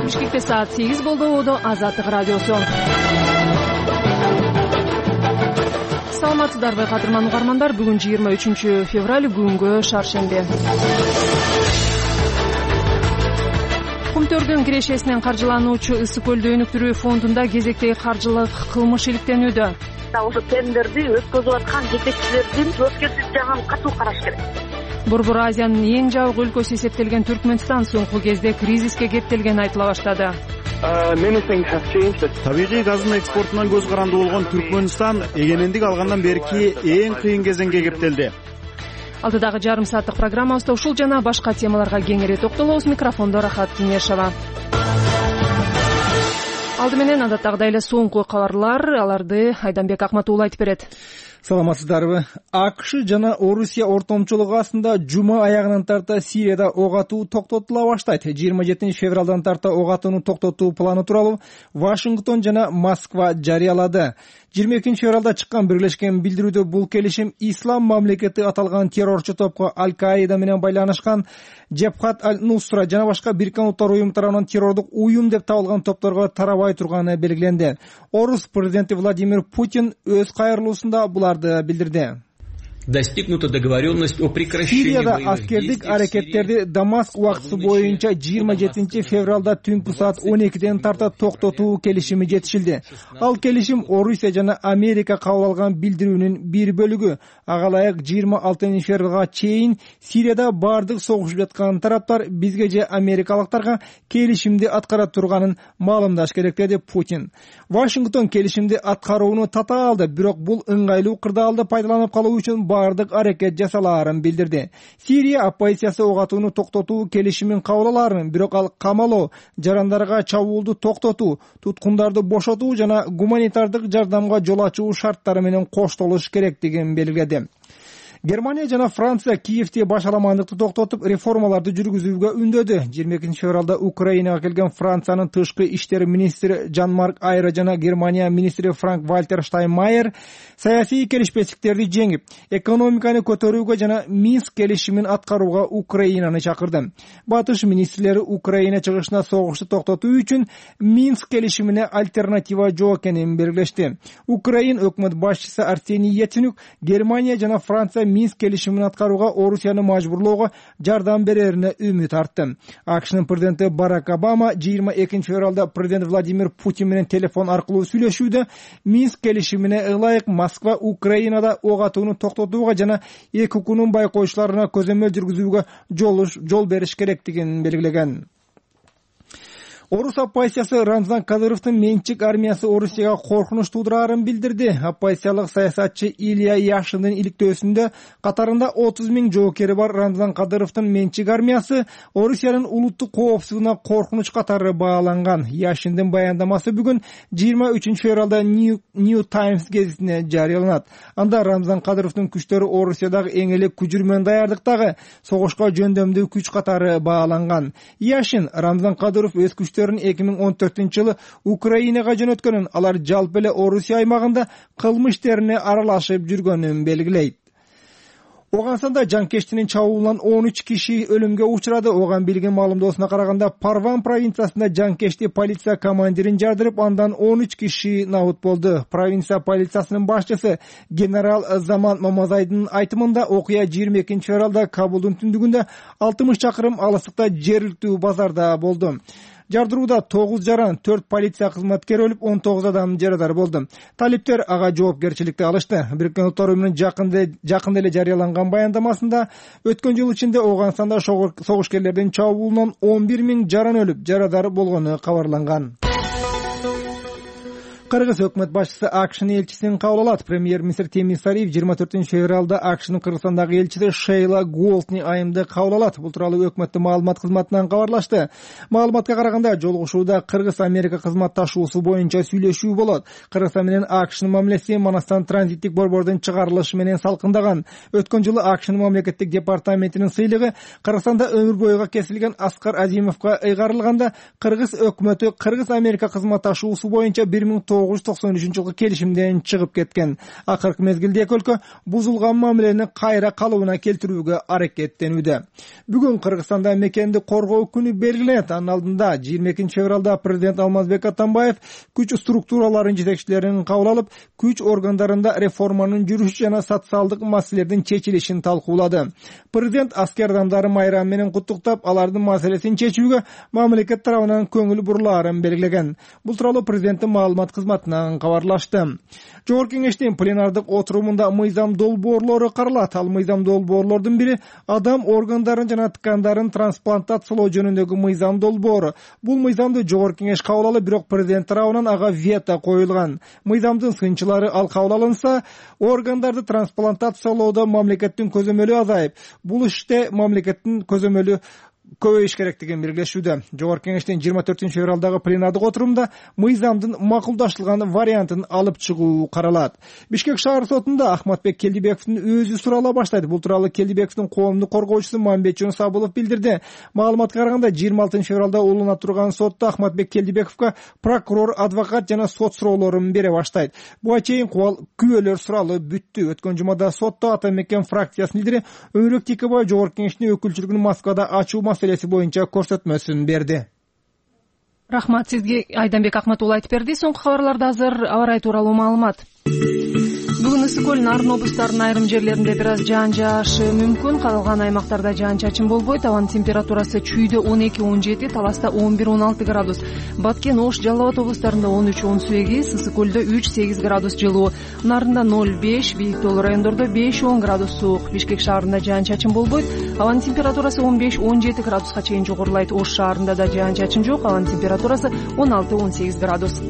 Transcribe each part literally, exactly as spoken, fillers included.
Бишкекте саат сегиз болду. Ободо Азаттык радиосу. Саламатсыздарбы кадырман угармандар. Бүгүн жыйырма үчүнчү февраль, күнгө шаршемби. Кумтөрдүн кирешесинен каржылануучу Ысык көлдү өнүктүрүү фондунда кезектеги каржылык кылмыш иликтенүүдө. Ошо тендерди өткөзүп аткан жетекчилердин жоопкерчилик жагын катуу караш керек. Борбор Азиянын эң жабык өлкөсү эсептелген Түркмөнстан соңку кезде кризиске кептелгени айтыла баштады. Табигый газдын экспортунан көз каранды болгон Түркмөнстан эгемендик алгандан берки эң кыйын кезеңге кептелди. Алдыдагы жарым сааттык программабызда ушул жана башка темаларга кеңири токтолобуз. Микрофондо Рахат Кеңешова. Алды менен адаттагыдай эле соңку кабарлар, аларды Айданбек Акматуулу айтып берет. Саламатсыздарбы? АКШ жана Орусия ортомчулугу астында жума аягынан тарта Сирияда ок атуу токтотула баштайт. жыйырма жетинчи февралдан тарта ок атууну токтотуу планы тууралуу Вашингтон жана Москва жарыялады. жыйырма экинчи февралда чыккан бирлешкен билдирүүдө бул келишим Ислам мамлекети аталган террорчу топко Аль-Каида менен байланышкан Джабхат аль-Нусра жана башка Бириккен Улуттар уюму тарабынан террордук уюм деп табылган топторго тарабай турганы белгиленди. Орус президенти Владимир Путин өз кайрылуусунда буларды билдирди. Достигнута договоренность о прекращении Сирияда боевых аскердик аракеттерди Дамаск убактысы боюнча жыйырма жетинчи февралда түнкү саат он экиден тарта токтотуу келишими жетишилди. Ал келишим Орусия жана Америка кабыл алган билдирүүнүн бир бөлүгү. Ага ылайык жыйырма алтынчы февралга чейин Сирияда бардык согушуп жаткан тараптар бизге же америкалыктарга келишимди аткара турганын маалымдаш керек деди Путин. Вашингтон келишимди аткарууну татаалды, бирок бул ыңгайлуу кырдаалды пайдаланып калуу үчүн бардык аракет жасалаарын билдирди. Сирия оппозициясы ок атууну токтотуу келишимин кабыл алаарын, бирок ал камалоо, жарандарга чабуулду токтотуу, туткундарды бошотуу жана гуманитардык жардамга жол ачуу шарттары менен коштолуш керектигин белгиледи. Германия жана Франция Киевте башаламандыкты токтотуп, реформаларды жүргүзүүгө үндөдү. жыйырма экинчи февралда Украинага келген Франциянын тышкы иштер министри Жан-Марк Айра жана Германия министри Франк Вальтер Штайнмайер саясий келишпестиктерди жеңип, экономиканы көтөрүүгө жана Минск келишимин аткарууга Украинаны чакырды. Батыш министрлери Украина чыгышына согушту токтотуу үчүн Минск келишимине альтернатива жок экенин белгилешти. Украин өкмөт башчысы Арсений Яценюк Германия жана Франция Минск келишимин аткарууга Орусияны мажбурлоого жардам берерине үмүт артты. АКШнын президенти Барак Обама жыйырма экинчи февралда президент Владимир Путин менен телефон аркылуу сүйлөшүүдө Минск келишимине ылайык Москва Украинада ок атууну токтотууга жана эки укугунун байкоочуларына көзөмөл жүргүзүүгө жол бериш керектигин белгилеген. Орус оппозициясы Рамзан Кадыровдун менчик армиясы Орусияга коркунуч туудураарын билдирди. Оппозициялык саясатчы Илья Яшиндин иликтөөсүндө катарында отуз миң жоокери бар Рамзан Кадыровдун менчик армиясы Орусиянын улуттук коопсуздугуна коркунуч катары бааланган. Яшиндин баяндамасы бүгүн жыйырма үчүнчү февралда New Times гезитине жарыяланат. Анда Рамзан Кадыровдун күчтөрү Орусиядагы эң эле күжүрмөн даярдыктагы согушка жөндөмдүү күч катары бааланган. Яшин Рамзан Кадыров өз күчтөрүн эки миң он төртүнчү жылы Украинага жөнөткөнүн, алар жалпы эле Орусия аймагында кылмыш иштерине аралашып жүргөнүн белгилейт. Оганстанда жанкештинин чабуулунан он үч киши өлүмгө учурады. Оган билген маалымдоосуна караганда Парван провинциясында жанкешти полиция командирин жардырып, андан он үч киши набыт болду. Провинция полициясынын башчысы генерал Заман Мамазайдын айтымында окуя жыйырма экинчи февралда Кабулдун түндүгүндө алтымыш чакырым алыстыкта жергиликтүү базарда болду. Жардырууда тогуз жаран, төрт полиция кызматкери өлүп, он тогуз адам жарадар болду. Талиптер ага жоопкерчиликти алышты. Бириккен Улуттар уюмунун жакында эле жарыяланган баяндамасында өткөн жыл ичинде Оганстанда согушкерлердин чабуулунан он бир миң жаран өлүп, жарадар болгону кабарланган. Кыргыз өкмөт башчысы АКШнын элчисин кабыл алат. Премьер-министр Темир Сариев жыйырма төртүнчү февралда АКШнын Кыргызстандагы элчиси Шейла Голдни айымды кабыл алат. Бул тууралуу өкмөттүн маалымат кызматынан кабарлашты. Маалыматка караганда, жолугушууда Кыргыз-Америка кызматташуусу боюнча сүйлөшүү болот. Кыргызстан менен АКШнын мамилеси Манастан транзиттик борбордун чыгарылышы менен салкындаган. Өткөн жылы АКШнын мамлекеттик департаментинин сыйлыгы Кыргызстанда өмүр бойуга кесилген Аскар Азимовго ыйгарылганда, Кыргыз өкмөтү Кыргыз-Америка кызматташуусу боюнча бир миң тогуз жүз токсон үчүнчү жылкы келишимден чыгып кеткен. Акыркы мезгилде эки өлкө бузулган мамилени кайра калыбына келтирүүгө аракеттенүүдө. Бүгүн Кыргызстанда мекенди коргоо күнү белгиленет. Анын алдында жыйырма экинчи февралда президент Алмазбек Атамбаев күч структураларынын жетекчилерин кабыл алып, күч органдарында реформанын жүрүшү жана социалдык маселелердин чечилишин талкуулады. Президент аскер адамдары майрам менен куттуктап, алардын маселесин чечүүгө мамлекет тарабынан көңүл бурулаарын белгилеген. Бул тууралуу президенттин маалымат кызматынан кабарлашты. Жогорку кеңештин пленардык отурумунда мыйзам долбоорлору каралат. Ал мыйзам долбоорлордун бири адам органдарын жана ткандарын трансплантациялоо жөнүндөгү мыйзам долбоору. Бул мыйзамды жогорку кеңеш кабыл алып, бирок президент тарабынан ага вето коюлган. Мыйзамдын сынчылары ал кабыл алынса, органдарды трансплантациялоодо мамлекеттин көзөмөлү азайып, бул иште мамлекеттин көзөмөлү көбөйүш керектигин белгилешүүдө. Жогорку кеңештин жыйырма төртүнчү февралдагы пленардык отурумда мыйзамдын макулдаштырылган вариантын алып чыгуу каралат. Бишкек шаар сотунда Ахматбек Келдибековдун өзү сурала баштайт. Бул тууралуу Келдибековдун коомдук коргоочусу Мамбетжон Сабылов билдирди. Маалыматка караганда жыйырма алтынчы февралда улуна турган сотто Ахматбек Келдибековго прокурор, адвокат жана сот суроолорун бере баштайт. Буга чейин кубал күбөлөр суралы бүттү. Өткөн жумада сотто Ата Мекен фракциясынын лидери Өмүрөк Текебаев жогорку кеңештин өкүлчүлүгүн Москвада ачуу маселеси боюнча көрсөтмөсүн берди. Рахмат сизге, Айданбек Акматулла айтып берди. Соңку кабарларда азыр аба ырайы тууралуу маалымат. Бүгүн Ысык көл Нарын облустарынын айрым жерлеринде бир аз жаан жаашы мүмкүн. Калган аймактарда жаан-чачын болбойт. Абанын температурасы Чүйдө он эки он жети, Таласта он бир он алты градус. Баткен, Ош, Жалал Абад облустарында он үч он сегиз, Ысык көлдө үч сегиз градус жылуу. Нарында ноль беш, Бийик Тоолу райондордо беш он градус суук. Бишкек шаарында жаан-чачын болбойт. Абанын температурасы он беш он жети градуска чейин жогорулайт. Ош шаарында да жаан-чачын жок. Абанын температурасы он алты он сегиз градус.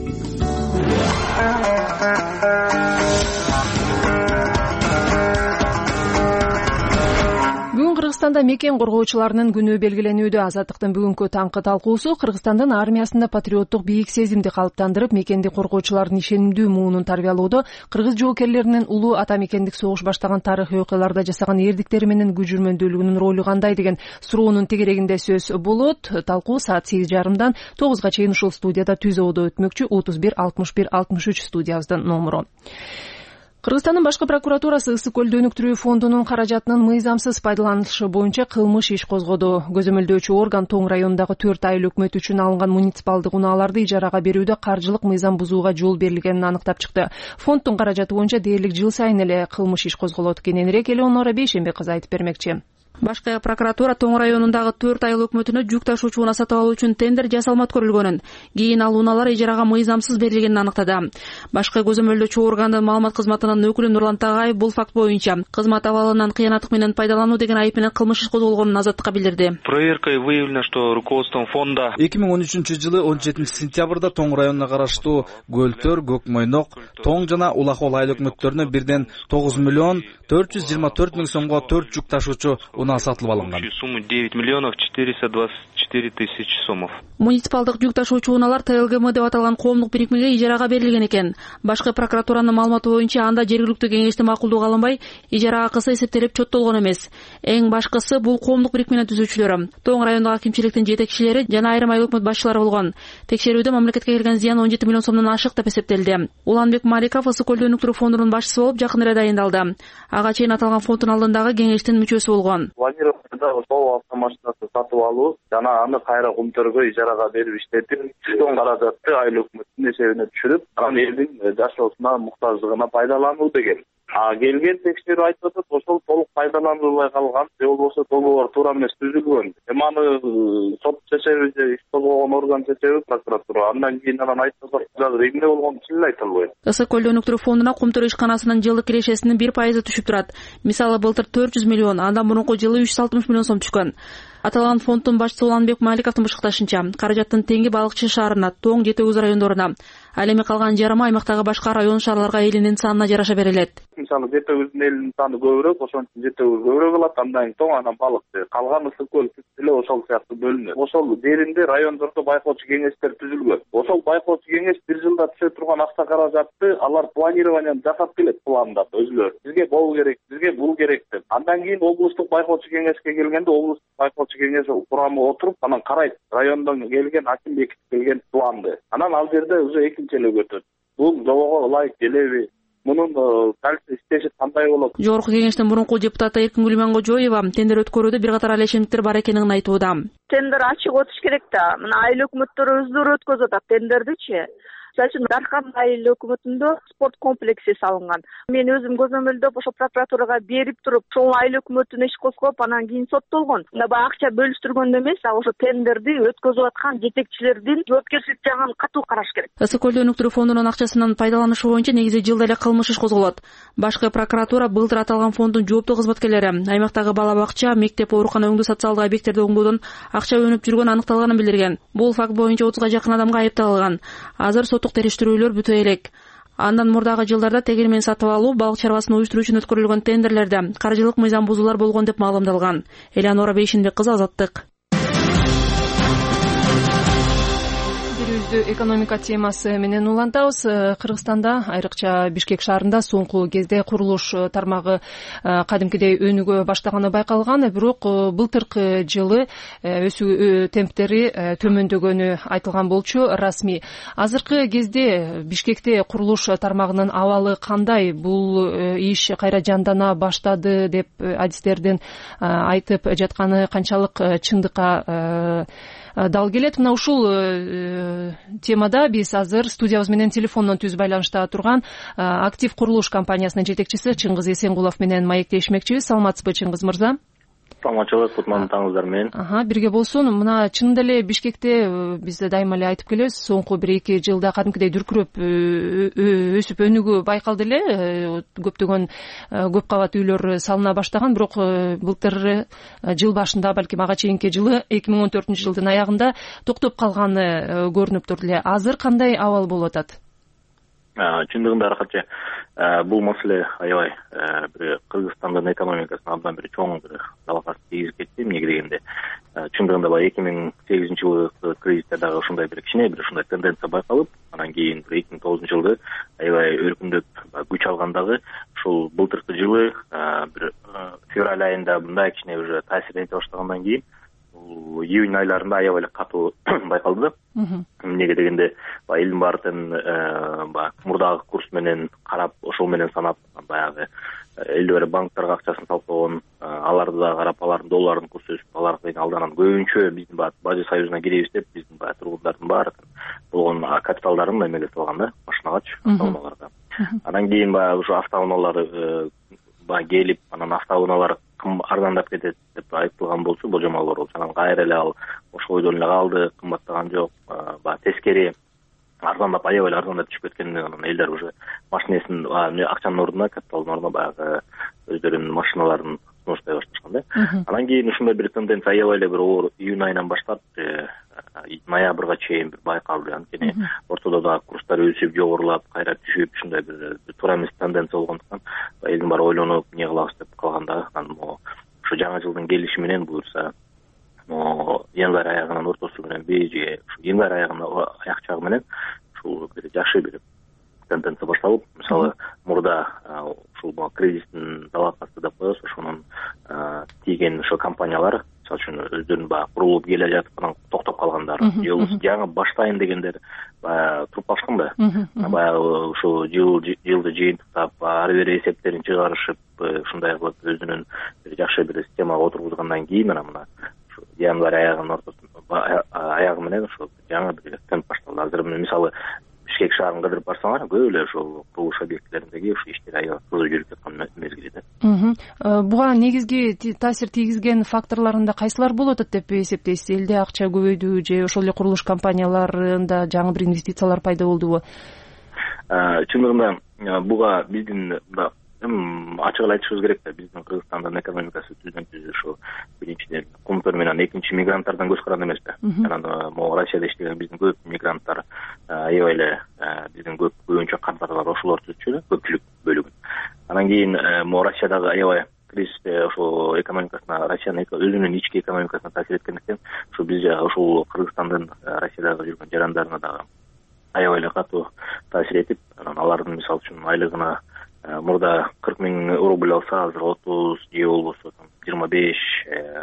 Бүгүн Кыргызстанда мекен коргоочуларынын күнү белгиленүүдө. Азаттыктын бүгүнкү таңкы талкуусу Кыргызстандын армиясында патриоттук бийик сезимди калыптандырып, мекенди коргоочулардын ишенимдүү муунун тарбиялоодо кыргыз жоокерлеринин улуу ата мекендик согуш баштаган тарыхый окуяларда жасаган эрдиктери менен күжүрмөндүүлүгүнүн ролу кандай деген суроонун тегерегинде сөз болот. Талкуу саат сегиз жарымдан тогузга чейин ушул студияда түз ободо өтмөкчү. отуз бир алтымыш бир алтымыш үч студиябыздын номуру. Кыргызстандын башкы прокуратурасы Ысык көлдү өнүктүрүү фондунун каражатынын мыйзамсыз пайдаланышы боюнча кылмыш иш козгоду. Көзөмөлдөөчү орган Тоң районундагы төрт айыл өкмөт үчүн алынган муниципалдык унааларды ижарага берүүдө каржылык мыйзам бузууга жол берилгенин аныктап чыкты. Фонддун каражаты боюнча дээрлик жыл сайын эле кылмыш иш козголот. Кененирээк Элеонора Бейшембек кызы айтып бермекчи. Башкы прокуратура Тоң районундагы төрт айыл өкмөтүнө жүк ташуучу унаа сатып алуу үчүн тендер жасалмат көрүлгөнүн, кийин ал унаалар ижарага мыйзамсыз берилгенин аныктады. Башкы көзөмөлдөөчү органдын маалымат кызматынын өкүлү Нурлан Тагаев бул факт боюнча кызмат абалынан кыянаттык менен пайдалануу деген айып менен кылмыш иш козголгонун Азаттыкка билдирди. Проверкой выявлено, что руководством фонда эки миң он үчүнчү жылы он жетинчи сентябрда Тоң районуна караштуу Көлтөр, Көкмойнок, Тоң жана Улахол айыл өкмөттөрүнө бирден тогуз миллион төрт жүз жыйырма төрт миң сомго төрт жүк ташуучу унаа сатылып алынган. Сумму девять миллионов четыреста двадцать четыре тысячи сомов. Муниципалдык жүк ташуучу унаалар Т Л Г М деп аталган коомдук бирикмеге ижарага берилген экен. Башкы прокуратуранын маалыматы боюнча анда жергиликтүү кеңештин макулдугу алынбай, ижара акысы эсептелип чоттолгон эмес. Эң башкысы бул коомдук бирикменин түзүүчүлөрү, Тоң райондагы акимчиликтин жетекчилери жана айрым айыл өкмөт башчылары болгон. Текшерүүдө мамлекетке келген зыян он жети миллион сомдон ашык деп эсептелди. Уланбек Маликов Ысык көлдү өнүктүрүү фондунун башчысы болуп жакын эле дайындалды. Ага чейин аталган фонддун алдындагы кеңештин мүчөсү болгон. Ошол автомашинасы сатып алуу жана аны кайра Кумтөргө ижарага берип иштетип, түшкөн каражатты айыл өкмөттүн эсебине түшүрүп, анан элдин жашоосуна муктаждыгына пайдалануу деген. А келген текшерүү айтып атат, ошол толук пайдаланылбай калган, же болбосо договор туура эмес түзүлгөн. Эми аны сот чечеби же иш козгогон орган чечеби прокуратура. Андан кийин анан айтып атат, азыр эмне болгонун чын эле айта албайм. Ысык көлдү өнүктүрүү фондуна Кумтөр ишканасынын жылдык кирешесинин бир пайызы түшүп турат. Мисалы былтыр төрт жүз миллион, андан мурунку жылы үч жүз алтымыш миллион сом түшкөн. Аталган фонддун башчысы Уланбек Маликовдун башкартышынча, каражаттын теңги Балыкчы шаарына, Тоң, Жети Өгүз райондоруна, ал эми калган жарымы аймактагы башка район шаарларга элинин санына жараша берилет. Мисалы Жети Өгүздүн элинин саны көбүрөөк, ошон үчүн Жети Өгүз көбүрөөк алат, андан кийин Тоң, анан Балыкчы. Калган Ысык көл эле ошол сыяктуу бөлүнөт. Ошол жеринде райондордо байкоочу кеңештер түзүлгөн. Ошол байкоочу кеңеш бир жылда түшө турган акча каражатты алар планированияны жасап келет, пландап өзүлөрү. Бизге бул керек, бизге бул керек деп. Андан кийин облустук байкоочу кеңешке келгенде облустук байкоочу кеңеши курамы отуруп анан карайт, райондон келген аким бекитип келген планды. Анан ал жерде уже экинчи эле өтөт. Бул жобого ылайык келеби? Мунун дальше иштеши кандай болот? Жогорку кеңештин мурунку депутаты Эркин Гүлмангожоева тендер өткөрүүдө бир катар алешемдиктер бар экенин айтууда. Тендер ачык өтүш керек да. Мына айыл өкмөттөрү өздөрү өткөзүп атат тендердичи. Мисалы үчүн Дархан айыл өкмөтүндө спорт комплекси салынган. Мен өзүм көзөмөлдөп ошо прокуратурага берип туруп, ошол айыл өкмөтүнө иш козгоп, анан кийин соттолгон. Мына баягы акча бөлүштүргөндө эмес, а ошо тендерди өткөзүп аткан жетекчилердин жоопкерчилик жагын катуу караш керек. Ысык көлдө өнүктүрүү фондунун акчасынан пайдаланышы боюнча негизи жылда эле кылмыш иш козголот. Башкы прокуратура былтыр аталган фонддун жооптуу кызматкерлери аймактагы бала бакча, мектеп, оорукана өңдүү социалдык объекттерди оңдоодон акча өнүп жүргөнү аныкталганын билдирген. Бул факт боюнча отузга жакын адамга айыпталган. Азыр соттук териштирүүлөр бүтө элек. Андан мурдагы жылдарда тегермен сатып алуу, балык чарбасын уюштуруу үчүн өткөрүлгөн тендерлерде каржылык мыйзам бузуулар болгон деп маалымдалган. Элеонора Бейшинбек кызы, Азаттык. Экономика темасы менен улантабыз. Кыргызстанда, айрыкча Бишкек шаарында соңку кезде курулуш тармагы кадимкидей өнүгө баштаганы байкалган, бирок былтыркы жылы өсүү темптери төмөндөгөнү айтылган болчу расмий. Азыркы кезде Бишкекте курулуш тармагынын абалы кандай? Бул иш кайра жандана баштады деп адистердин айтып жатканы канчалык чындыкка дал келет? Мына ушул темада биз азыр студиябыз менен телефондон түз байланышта турган Актив курулуш компаниясынын жетекчиси Чыңгыз Эсенгулов менен маектешмекчибиз. Саламатсызбы, Чыңгыз мырза? Саламатчылык, кутман таңыңыздар менен. Аха, бирге болсун. Мына чынында эле Бишкекте биз дайыма эле айтып келебиз, соңку бир эки жылда кадимкидей дүркүрөп өсүп өнүгүү байкалды эле. Көптөгөн көп кабат үйлөр салына баштаган, бирок былтыр жыл башында, балким ага чейинки жылы эки миң он төртүнчү жылдын аягында токтоп калганы көрүнүп турду эле. Азыр кандай абал болуп атат? Чындыгында аракатча бул маселе аябай бир Кыргызстандын экономикасына абдан бир чоң бир талаакат тийгизип кетти. Эмнеге дегенде чындыгында баягы эки миң сегизинчи жылы кризисте дагы ушундай бир кичине бир ушундай тенденция байкалып, анан кийин эки миң тогузунчу жылы аябай өркүндөп күч алган дагы ушул былтыркы жылы бир февраль айында мындай кичине уже таасир эте баштагандан кийин июнь айларында аябай эле катуу байкалды да. Эмнеге дегенде баягы элдин баары тең баягы мурдагы курс менен карап, ошол менен санап, баягы элди бери банктарга акчасын салып койгон, аларды да карап, алардын доллардын курсу өсүп, аларга алданан көбүнчө биздин баягы бажы союзуна киребиз деп, биздин баягы тургундардын баары болгон капиталдарын эмеге салган да, машинагачы, автоунааларга. Анан кийин баягы ушу автоунаалар баягы келип, анан автоунаалар арзандап кетет деп айтылган болчу, болжомолор болчу. Анан кайра эле ал ошол ойдон эле калды, кымбаттаган жок. Баягы тескери арзандап, аябай эле арзандап түшүп кеткенден анан элдер уже машинесин, акчанын ордуна, капиталдын ордуна баягы өздөрүнүн машиналарын сунуштай башташкан да. Анан кийин ушундай бир тенденция аябай эле бир оор июнь айынан баштап ноябрга чейин бир байкалды. Анткени ортодо дагы курстар өсүп, жогорулап, кайра түшүп, ушундай бир туура эмес тенденция болгондуктан элдин баары ойлонуп, эмне кылабыз деп калганда, анан ушу жаңы жылдын келиши менен буюрса, январь аягынын ортосу мененби же ушу январь аягынын аяк чагы менен ушул бир жакшы бир тенденция башталып, мисалы мурда ушул кризистин талаакаты деп коебуз, ошонун тийген ошо компаниялар, мисалы үчүн өздөрүнүн баягы курулуп келе жатып, анан токтоп калгандар, же болбосо жаңы баштайын дегендер баягы туруп калышкан да. Баягы ушул жыл жылды жыйынтыктап, ары бери эсептерин чыгарышып, ушундай кылып өзүнүн бир жакшы бир системага отургузгандан кийин анан мына январь аягынын ортосунда аягы менен ошо жаңы бир темп башталды. Азыр мисалы Бишкек шаарын кыдырып барсаңар, көп эле ошол курулуш объектилериндеги ушу иштер аябай кызуу жүрүп жаткан мезгили да. Буга негизги таасир тийгизген факторлорунда кайсылар болот деп эсептейсиз? Элде акча көбөйдүбү же ошол эле курулуш компанияларында жаңы бир инвестициялар пайда болдубу? Чындыгында буга биздин ачык эле айтышыбыз керек да, биздин Кыргызстандын экономикасы түздөн түз ошо биринчиден кумтөр менен, экинчи мигранттардан көз каранды эмес да. Анан могу Россияда иштеген биздин көп мигранттар аябай эле биздин көп көбүнчө кардарлар ошолор түзчү эле, көпчүлүк бөлүгүн. Анан кийин могу Россиядагы аябай кризисте ошол экономикасына, Россиянын өзүнүн ички экономикасына таасир эткендиктен, ошо биз ошол Кыргызстандын Россиядагы жүргөн жарандарына дагы аябай эле катуу таасир этип, анан алардын мисалы үчүн айлыгына мурда кырк миң рубль алса, азыр отуз же болбосо жыйырма беш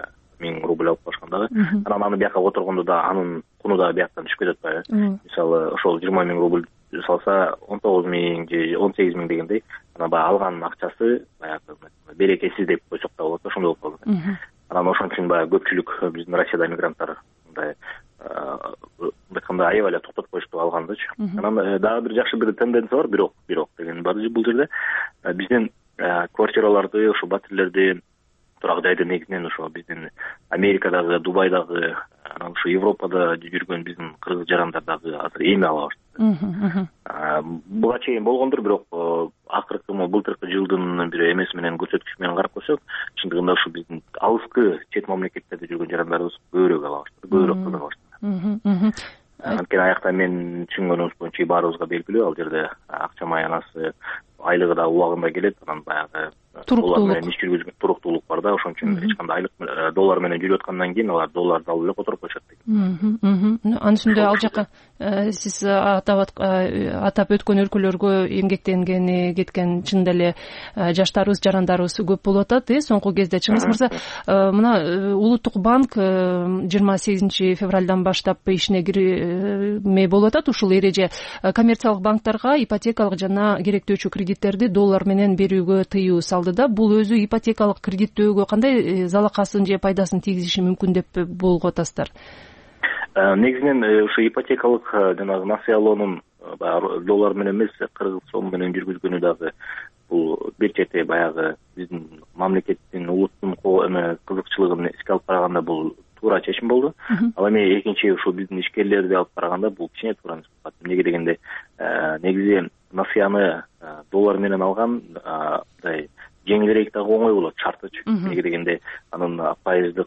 миң рубль алып калышкан дагы. Анан аны бияка отургондо да анын куну да бияктан түшүп кетип атпайбы. Мисалы ошол жыйырма миң рубль салса он тогуз миң же он сегиз миң дегендей анан баягы алган акчасы баягы берекесиз деп койсок да болот, ошондой болуп калды. Анан ошон үчүн баягы көпчүлүк биздин Россияда мигранттар мындай айтканда аябай эле токтотуп коюшту алгандычы. Анан дагы бир жакшы бир тенденция бар, бирок бирок деген бар бул жерде. Биздин квартираларды, ушу батирлерди, турак жайды негизинен ошо биздин Америкадагы, Дубайдагы, анан ушу Европада жүргөн биздин кыргыз жарандар дагы азыр эме ала баштады. Буга чейин болгондур, бирок акыркы былтыркы жылдын бир эмеси менен көрсөткүч менен карап көрсөк, чындыгында ушу биздин алыскы чет мамлекеттерде жүргөн жарандарыбыз көбүрөөк ала баштады, көбүрөөк кызыга баштады. Анткени аякта мен түшүнгөнүмүз боюнча баарыбызга белгилүү, ал жерде акча маянасы, айлыгы да убагында келет, анан баягы доллар менен иш жүргүзгөн туруктуулук бар да, ошон үчүн эч кандай айлык доллар менен жүрүп аткандан кийин алар долларды алып эле которуп коюшат деген. Анын үстүндө ал жака сиз атап өткөн өлкөлөргө эмгектенгени кеткен чын деле жаштарыбыз, жарандарыбыз көп болуп атат. Соңку кезде Чыңгыз мырза, мына Улуттук банк жыйырма сегизинчи февралдан баштап ишине кирмей болуп атат. Ушул эреже коммерциялык банктарга ипотекалык жана керектөөчү кредиттерди доллар менен берүүгө тыюу салды да. Бул өзү ипотекалык кредиттөөгө кандай залакасын же пайдасын тийгизиши мүмкүн деп болгоп атасыздар? Негизинен ушу ипотекалык жанагы насыялоонун доллар менен эмес, кыргыз сом менен жүргүзгөнү дагы бул бир чети баягы биздин мамлекеттин, улуттун эме кызыкчылыгын эске алып караганда бул туура чечим болду. Ал эми экинчи ушу биздин ишкерлерди алып караганда бул кичине туура эмес болот. Эмнеге дегенде негизи насыяны доллар менен алган мындай жеңилирээк дагы оңой болот шартычы. Эмнеге дегенде анын пайыздык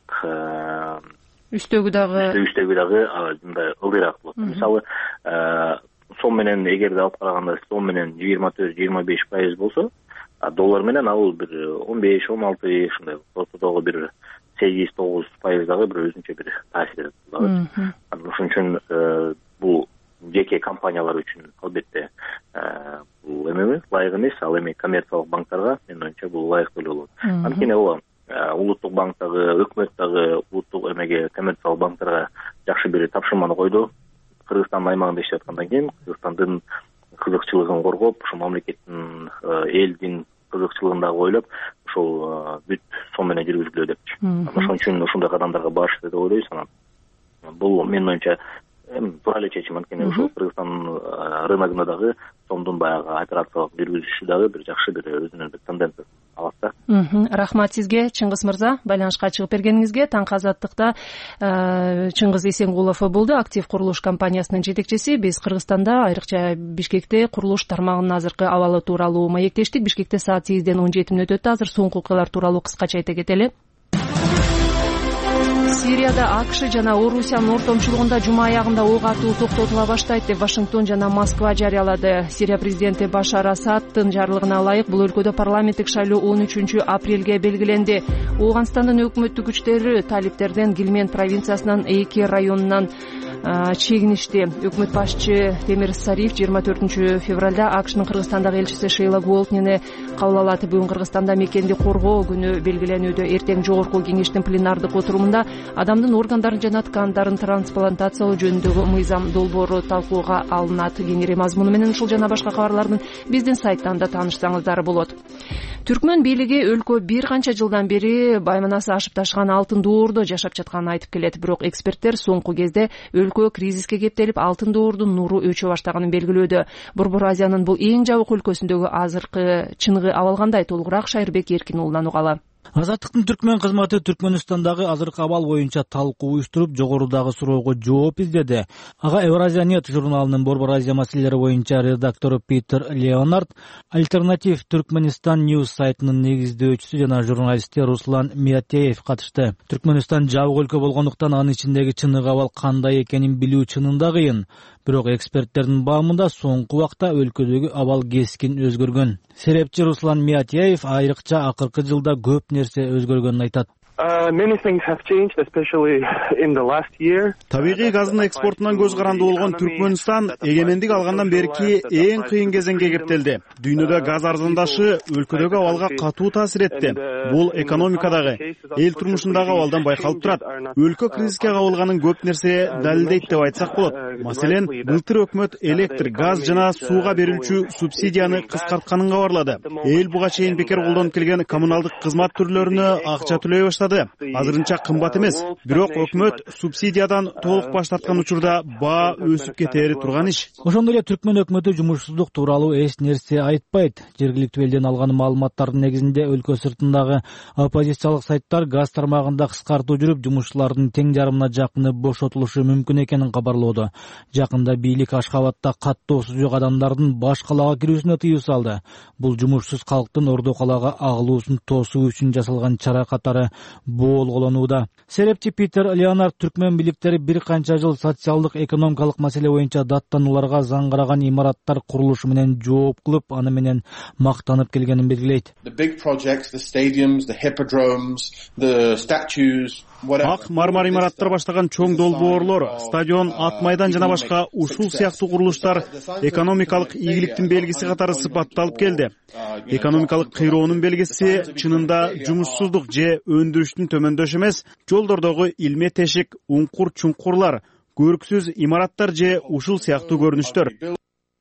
үстөгү дагы үстөгү дагы мындай ылдыйраак болот. Мисалы сом менен эгерде алып караганда сом менен жыйырма төрт жыйырма беш пайыз болсо, доллар менен ал бир он беш он алты ушундай ортодогу бир сегиз тогуз пайыз дагы бир өзүнчө бир таасир этет дагы. Ошон үчүн бул жеке компаниялар үчүн албетте бул эме ылайык эмес, ал эми коммерциялык банктарга менин оюмча бул ылайыктуу эле болот. Анткени ооба улуттук банк дагы, өкмөт дагы улуттук эмеге коммерциялык банктарга жакшы бир тапшырманы койду. Кыргызстандын аймагында иштеп аткандан кийин Кыргызстандын кызыкчылыгын коргоп, ошо мамлекеттин, элдин кызыкчылыгын дагы ойлоп, ошол бүт сом менен жүргүзүлө депчи. Ошон үчүн ушундай кадамдарга барышты деп ойлойбуз. Анан бул менин оюмча туура эле чечим, анткени ушул Кыргызстандын рыногуна дагы сомдун баягы операциялык жүргүзүшү дагы бир жакшы бир өзүнүн бир тенденциясы алат да. Рахмат сизге, Чыңгыз мырза, байланышка чыгып бергениңизге. Таңкы азаттыкта Чыңгыз Эсенгулов болду, Актив курулуш компаниясынын жетекчиси. Биз Кыргызстанда, айрыкча Бишкекте курулуш тармагынын азыркы абалы тууралуу маектештик. Бишкекте саат сегизден он жети мүнөт өттү. Азыр соңку окуялар тууралуу кыскача айта кетели. Сирияда АКШ жана Орусиянын ортомчулугунда жума аягында ок атуу токтотула баштайт деп Вашингтон жана Москва жарыялады. Сирия президенти Башар Асаддын жарлыгына ылайык бул өлкөдө парламенттик шайлоо он үчүнчү апрелге белгиленди. Ооганстандын өкмөттүк күчтөрү талиптерден Гилмен провинциясынын эки районунан чегиништи. Өкмөт башчы Темир Сариф жыйырма төртүнчү февралда АКШнын Кыргызстандагы элчиси Шейла Голтнени кабыл алат. Бүгүн Кыргызстанда мекенди коргоо күнү белгиленүүдө. Эртең жогорку кеңештин пленардык отурумунда адамдын органдарын жана ткандарын трансплантациялоо жөнүндөгү мыйзам долбоору талкууга алынат. Кеңири мазмуну менен ушул жана башка кабарлардын биздин сайттан да таанышсаңыздар болот. Түркмөн бийлиги өлкө бир канча жылдан бери байманасы ашып ташкан алтын доордо жашап жатканын айтып келет. Бирок эксперттер соңку кезде өлкө кризиске кептелип, алтын доордун нуру өчө баштаганын белгилөөдө. Борбор Азиянын бул эң жабык өлкөсүндөгү азыркы чыныгы абал кандай? Толугураак Шайырбек Эркин уулунан угалы. Азаттыктын Түркмөн кызматы Түркмөнстандагы азыркы абал боюнча талкуу уюштуруп, жогорудагы суроого жооп издеди. Ага Евразия нет журналынын Борбор Азия маселелери боюнча редактору Питер Леонард, Альтернатив Түркмөнстан News сайтынын негиздөөчүсү жана журналисти Руслан Миятеев катышты. Түркмөнстан жабык өлкө болгондуктан анын ичиндеги чыныгы абал кандай экенин билүү чынында кыйын. Бирок эксперттердин баамында соңку убакта өлкөдөгү абал кескин өзгөргөн. Серепчи Руслан Миятеев айрыкча акыркы жылда көп нерсе өзгөргөнүн айтат. Табигый газдын экспортунан көз каранды болгон Түркмөнстан эгемендик алгандан берки эң кыйын кезеңге кептелди. Дүйнөдө газ арзандашы өлкөдөгү абалга катуу таасир этти. Бул экономикадагы, эл турмушундагы абалдан байкалып турат. Өлкө кризиске кабылганын көп нерсе далилдейт деп айтсак болот. Маселен, былтыр өкмөт электр, газ жана сууга берилчү субсидияны кыскартканын кабарлады. Эл буга чейин бекер колдонуп келген коммуналдык кызмат түрлөрүнө акча төлөй баштады. Азырынча кымбат эмес. Бирок өкмөт субсидиядан толук баш тарткан учурда баа өсүп кетери турган иш. Ошондой эле Түркмөн өкмөтү жумушсуздук тууралуу эч нерсе айтпайт. Жергиликтүү элден алган маалыматтардын негизинде өлкө сыртындагы оппозициялык сайттар газ тармагында кыскартуу жүрүп, жумушчулардын тең жарымына жакыны бошотулушу мүмкүн экенин кабарлоодо. Жакында бийлик Ашхабадда каттоосу жок адамдардын баш калаага кирүүсүнө тыюу салды. Бул жумушсуз калктын Ордо калаага агылуусун тосуу үчүн жасалган чара катары болголонууда. Серепчи Питер Леонард Түркмөн бийликтери бир канча жыл социалдык экономикалык маселе боюнча даттанууларга заңгараган имараттар курулушу менен жооп кылып, аны менен мактанып келгенин белгилейт. Ак мармар имараттар баштаган чоң долбоорлор, стадион, ат майдан жана башка ушул сыяктуу курулуштар экономикалык ийгиликтин белгиси катары сыпатталып келди. Экономикалык кыйроонун белгиси чынында жумушсуздук же өндүрүштүн төмөндөшү эмес, жолдордогу илме тешик, уңкур чуңкурлар, көрксүз имараттар же ушул сыяктуу көрүнүштөр.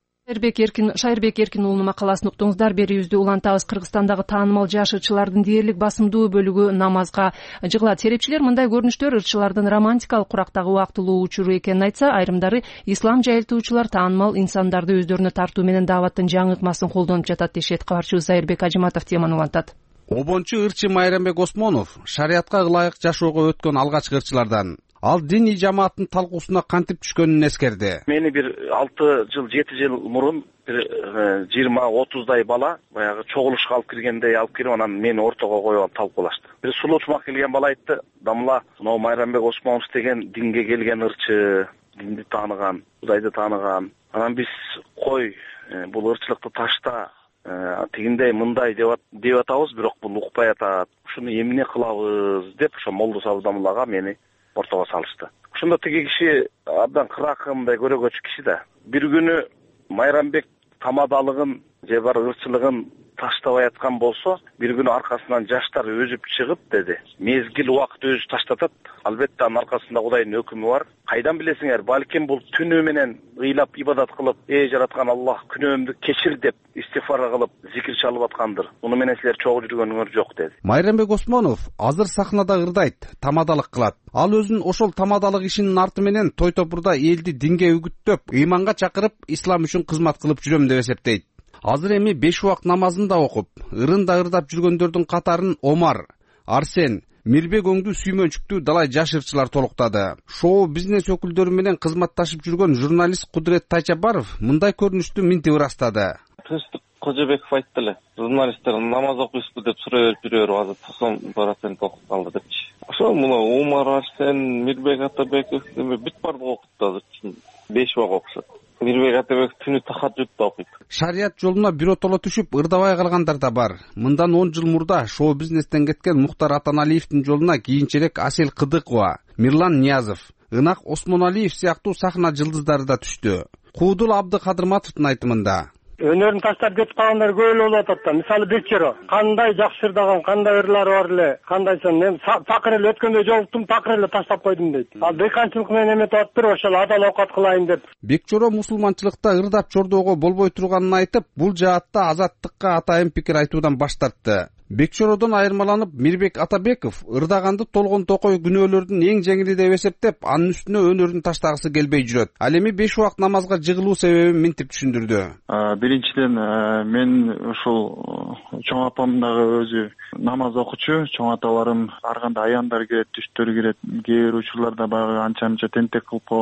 Шайырбек Эркин уулунун макаласын уктуңуздар. Берүүбүздү улантабыз. Кыргызстандагы таанымал жаш ырчылардын дээрлик басымдуу бөлүгү намазга жыгылат. Серепчилер мындай көрүнүштөр ырчылардын романтикалык курактагы убактылуу учуру экенин айтса, айрымдары ислам жайылтуучулар таанымал инсандарды өздөрүнө тартуу менен дааваттын жаңы ыкмасын колдонуп жатат дешет. Кабарчыбыз Айырбек Ажиматов теманы улантат. Обончу ырчы Майрамбек Осмонов шариатка ылайык жашоого өткөн алгачкы ырчылардан. Ал диний жамааттын талкуусуна кантип түшкөнүн эскерди. Мени бир алты жыл, жети жыл мурун бир жыйырма отуздай бала баягы чогулушка алып киргендей алып кирип, анан мени ортого коюп алып талкуулашты. Бир сулуучумак келген бала айтты: "Дамла, мына Майрамбек Осмонов деген динге келген ырчы, динди тааныган, Кудайды тааныган. Анан биз кой, бул ырчылыкты ташта, тигиндей мындай деп атабыз, бирок бул укпай атат. Ушуну эмне кылабыз?" деп ошо Молдо Сабдамлага мени ортого салышты. Ошондо тиги киши абдан кыракымдай көрөгөчү киши да. Бир күнү Майрамбек тамадалыгын же бар ырчылыгын таштабай аткан болсо, бир күнү аркасынан жаштар өзүп чыгып деди: "Мезгил убакыт өзү таштатат. Албетте анын аркасында Кудайдын өкүмү бар. Кайдан билесиңер, балким бул түнү менен ыйлап ибадат кылып, эй жараткан Аллах, күнөөмдү кечир деп истифар кылып, зикир чалып аткандыр. Муну менен силер чогуу жүргөнүңөр жок" деди. Майрамбек Осмонов азыр сахнада ырдайт, тамадалык кылат. Ал өзүн ошол тамадалык ишинин арты менен той топурда элди динге үгүттөп, ыйманга чакырып, ислам үчүн кызмат кылып жүрөм деп эсептейт. Азыр эми беш убак намазын да окуп, ырын да ырдап жүргөндөрдүн катарын Омар, Арсен, Мирбек өңдүү сүймөнчүктүү далай жаш ырчылар толуктады. Шоу бизнес өкүлдөрү менен кызматташып жүргөн журналист Кудрет Тайчабаров мындай көрүнүштү минтип ырастады. Тынчтык Кожобеков айтты эле, журналисттер намаз окуйсузбу деп сурай берип жүрөбүр, азыр токсон процент окуп калды депчи. Ошол мына Омар, Арсен, Мирбек Атабеков эми бүт бардык окупту азыр. беш убак окушат. Мирбек Атабеков түнү тахаджуд да окуйт. Шарият жолуна биротоло түшүп ырдабай калгандар да бар. Мындан он жыл мурда шоу бизнестен кеткен Мухтар Атаналиевдин жолуна кийинчерээк Асел Кыдыкова, Мирлан Ниязов, Ынак Осмоналиев сыяктуу сахна жылдыздары да түштү. Куудул Абдыкадырматовдун айтымында: "Өнөрүн таштап кетип калгандар көп эле болуп атат да. Мисалы Бекчеро, кандай жакшы ырдаган, кандай ырлары бар эле, кандайсын, мен такыр эле өткөндө жолуктум, такыр эле таштап койдум" дейт. Ал дыйканчылык менен эметип атыптыр, ошол адал оокат кылайын деп. Бекчоро мусулманчылыкта ырдап чордоого болбой турганын айтып, бул жаатта азаттыкка атайын пикир айтуудан баш тартты. Бекчородон айырмаланып Мирбек Атабеков ырдаганды толгон токой күнөөлөрдүн эң жеңили деп эсептеп, анын үстүнө өнөрүн таштагысы келбей жүрөт. Ал эми беш убак намазга жыгылуу себебин минтип түшүндүрдү. Биринчиден мен ошол чоң апам дагы өзү намаз окучу, чоң аталарым ар кандай аяндар кирет, түштөр кирет, кээ бир учурларда баягы анча-анча тентек кылып койгон.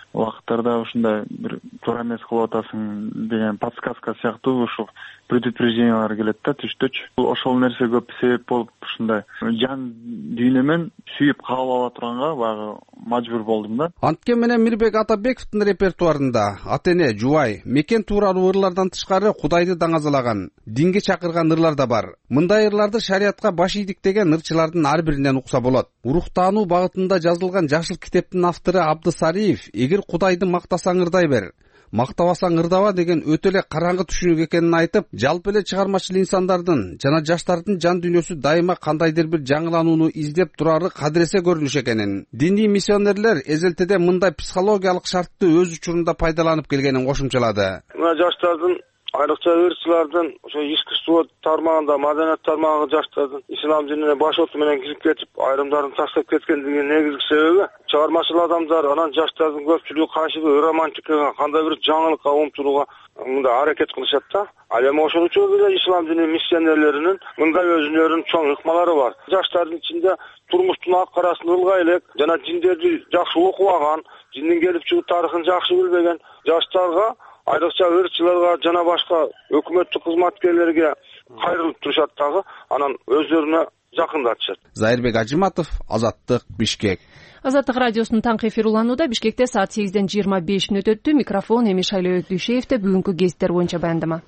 убакыттарда ушундай бир туура эмес кылып атасың деген подсказка сыяктуу ушул предупреждениялар келет да түштөчү. Ошол нерсе көп себеп болуп ушундай жан дүйнөмөн сүйүп кабыл ала турганга баягы мажбур болдум да. Анткени менен Мирбек Атабековдун репертуарында ата-эне, жубай, мекен тууралуу ырлардан тышкары Кудайды даңазалаган, динге чакырган ырлар да бар. Мындай ырларды шариятка баш ийдиктеген ырчылардын ар биринен укса болот. Уруктануу багытында жазылган жашыл китептин автору Абдысариев эгер Кудайды мактасаң ырдай бер, мактабасаң ырдава деген өтө эле караңгы түшүнүк экенин айтып, жалпы эле чыгармачыл инсандардын жана жаштардын жан дүйнөсү дайыма кандайдыр бир жаңыланууну издеп турары кадыресе көрүнүш экенин, диний миссионерлер эзелтеде мындай психологиялык шартты өз учурунда пайдаланып келгенин кошумчалады. Мына жаштардын айрыкча ырчылардын ошо искусство тармагында, маданият тармагы жаштардын ислам динине баш оту менен кирип кетип, айрымдарын таштап кеткендигинин негизги себеби чыгармачыл адамдар анан жаштардын көпчүлүгү кайсыбир романтикага, кандай бир жаңылыкка умтулууга мындай аракет кылышат да. Ал эми ошол үчүн эле ислам дини миссионерлеринин мындай өзүнүн чоң ыкмалары бар. Жаштардын ичинде турмуштун ак карасын ылгай элек жана диндерди жакшы окубаган, диндин келип чыгуу тарыхын жакшы билбеген жаштарга, айрыкча ырчыларга жана башка өкмөттүк кызматкерлерге кайрылып турушат дагы, анан өздөрүнө жакындатышат. Зайырбек Ажиматов, Азаттык, Бишкек. Азаттык радиосунун таңкы эфир уланууда. Бишкекте саат сегизден жыйырма беш мүнөт өттү. Микрофон эми Шайлоо Дүйшеевде. Бүгүнкү гезиттер боюнча баяндама.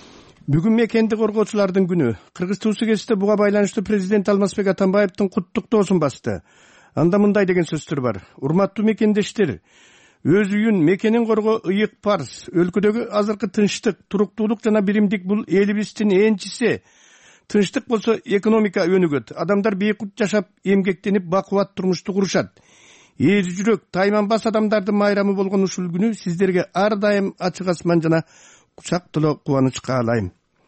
Бүгүн мекенди коргоочулардын күнү. Кыргыз Туусу гезитте буга байланыштуу президент Алмазбек Атамбаевдин куттуктоосун басты. Анда мындай деген сөздөр бар. Урматтуу мекендештер, өз үйүн, мекенин коргоо ыйык парз. Өлкөдөгү азыркы тынчтык, туруктуулук жана биримдик бул элибиздин энчиси. Тынчтык болсо экономика өнүгөт. Адамдар бейкут жашап, эмгектенип, бакубат турмушту курушат. Эл жүрөк, тайманбас адамдардын майрамы болгон ушул күнү сиздерге ар дайым ачык асман жана кучак толо кубаныч каалайм.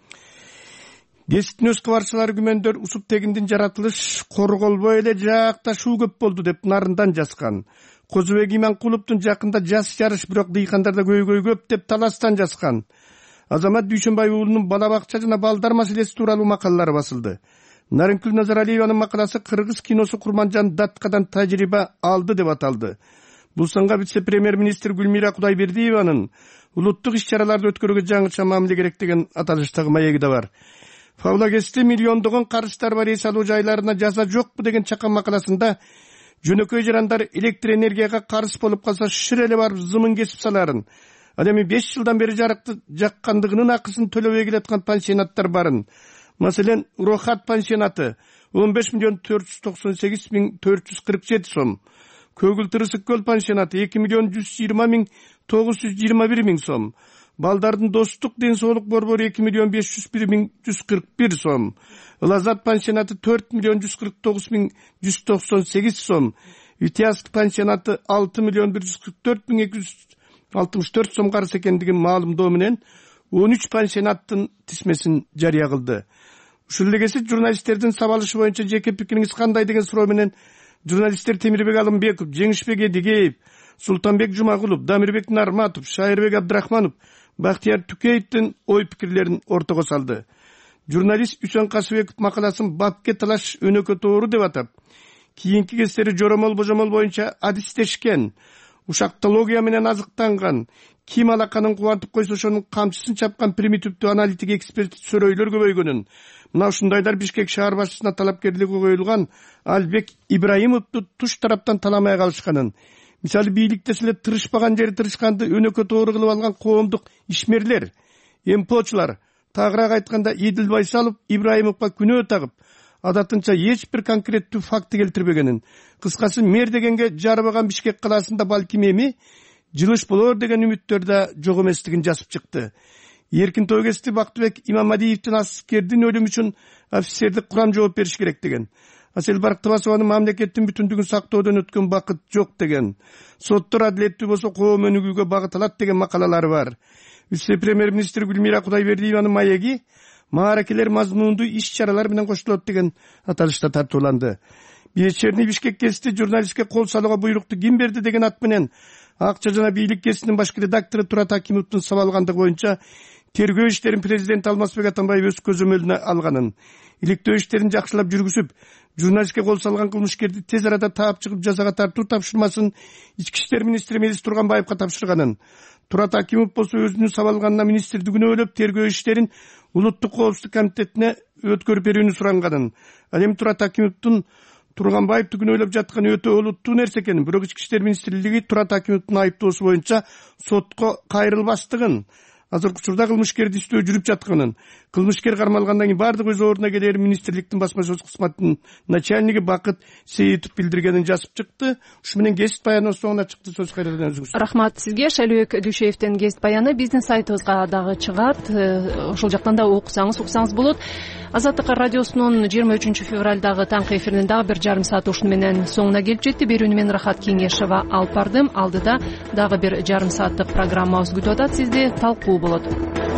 Гезиттин өз кабарчылары күмөндөр усуп тегиндин жаратылыш корголбой эле жаакташуу көп болду деп нарындан жазган. Козубек Иманкуловдун жакында жас жарыш, бирок дыйкандарда көйгөй көп деп таластан жазган. Азамат Дүйшөнбай уулунун бала бакча жана балдар маселеси тууралуу макалалары басылды. Нарынкүл Назаралиеванын макаласы Кыргыз киносу Курманжан Даткадан тажрыйба алды деп аталды. Бул санга вице-премьер-министр Гүлмира Кудайбердиеванын улуттук иш-чараларды өткөрүүгө жаңыча мамиле керек деген аталыштагы маеги да бар. Фавлагесте миллиондогон карыздар бар, эс алуу жайларына жаза жокпу деген чакан макаласында жөнөкөй жарандар электр энергияга карыз болуп калса шыр эле барып зымын кесип саларын. Ал эми беш жылдан бери жарыкты жаккандыгынын акысын төлөбөй келаткан пансионаттар барын. Маселен, Урохат пансионаты он беш миллион төрт жүз токсон сегиз миң төрт жүз кырк жети сом. Көгүл Тырысык көл пансионаты эки миллион жүз жыйырма миң тогуз жүз жыйырма бир миң сом. Балдардын достук ден соолук борбору эки миллион беш жүз бир миң жүз кырк бир сом. Ылазат пансионаты төрт миллион жүз кырк тогуз миң жүз токсон сегиз сом. Витязк пансионаты алты миллион бир жүз кырк төрт миң эки жүз алтымыш төрт сомго арыз экендигин маалымдоо менен он үч пансионаттын тизмесин жарыя кылды. Ушул эле кезде журналисттердин сабалышы боюнча жеке пикириңиз кандай деген суроо менен журналисттер Темирбек Алымбеков, Жеңишбек Эдигеев, Султанбек Жумагулов, Дамирбек Нарматов, Шайырбек Абдрахманов, Бактияр Түкеевдин ой пикирлерин ортого салды. Журналист Үсөн Касыбеков макаласын бапке талаш өнөкө тоору деп атап, кийинки кездери жоромол божомол боюнча адистешкен, ушактология менен азыктанган, ким алаканын кубантып койсо ошонун камчысын чапкан примитивдүү аналитик эксперт сөрөйлөр көбөйгөнүн, мына ушундайлар Бишкек шаар башчысына талапкерлиги коюлган Албек Ибраимовду туш тараптан таламай калышканын, мисалы бийликтесе эле тырышпаган жери тырышканды өнөкө тоору кылып алган коомдук ишмерлер, эмпочулар, тагыраак айтканда Идил Байсалов Ибраимовго күнөө тагып, адатынча эч бир конкреттүү факты келтирбегенин, кыскасы мэр дегенге жарыбаган Бишкек калаасында балким эми жылыш болор деген үмүттөр да жок эместигин жазып чыкты. Эркин Тойгести Бактыбек Имамадиевдин аскердин өлүмү үчүн офицердик курам жооп бериш керек деген. Асел Барктыбасованын мамлекеттин бүтүндүгүн сактоодон өткөн бакыт жок деген. Соттор адилеттүү болсо коом өнүгүүгө багыт алат деген макалалары бар. Вице-премьер-министр Гүлмира Кудайбердиеванын маеги мааракелер мазмундуу иш-чаралар менен коштулот деген аталышта тартууланды. Вечерний Бишкек гезити журналистке кол салууга буйрукту ким берди деген ат менен Акча жана бийлик гезитинин башкы редактору Турат Акимовдун сабалгандыгы боюнча тергөө иштерин президент Алмазбек Атамбаев өз көзөмөлүнө алганын, иликтөө иштерин жакшылап жүргүзүп, журналистке кол салган кылмышкерди тез арада таап чыгып жазага тартуу тапшырмасын ички иштер министри Мелис Турганбаевга тапшырганын, Турат Акимов болсо өзүнүн сабалганына министрди күнөөлөп тергөө иштерин улуттук коопсуздук комитетине өткөрүп берүүнү суранганын, ал эми Турат Акимовдун Турганбаевди күнөөлөп жатканы өтө олуттуу нерсе экенин, бирок ички иштер министрлиги Турат Акимовдун айыптоосу боюнча сотко кайрылбастыгын, азыркы учурда кылмышкерди издөө жүрүп жатканын, кылмышкер кармалгандан кийин баардык өз ордуна келерин министрликтин басма сөз кызматынын начальниги Бакыт Сейитов билдиргенин жазып чыкты. Ушу менен кесип баянынын соңуна чыкты. Сөз кайрадан өзүңүз. Рахмат сизге. Шайлөөбек Дүйшеевден кесип баяны биздин сайтыбызга дагы чыгат. Ошол жактан да окусаңыз уксаңыз болот. Азаттык радиосунун жыйырма үчүнчү февралдагы таңкы эфиринин дагы бир жарым сааты ушуну менен соңуна келип жетти. Берүүнү мен Рахат Кеңешова алып бардым. Алдыда дагы бир жарым сааттык программабыз күтүп атат сизди. Талкуу болот.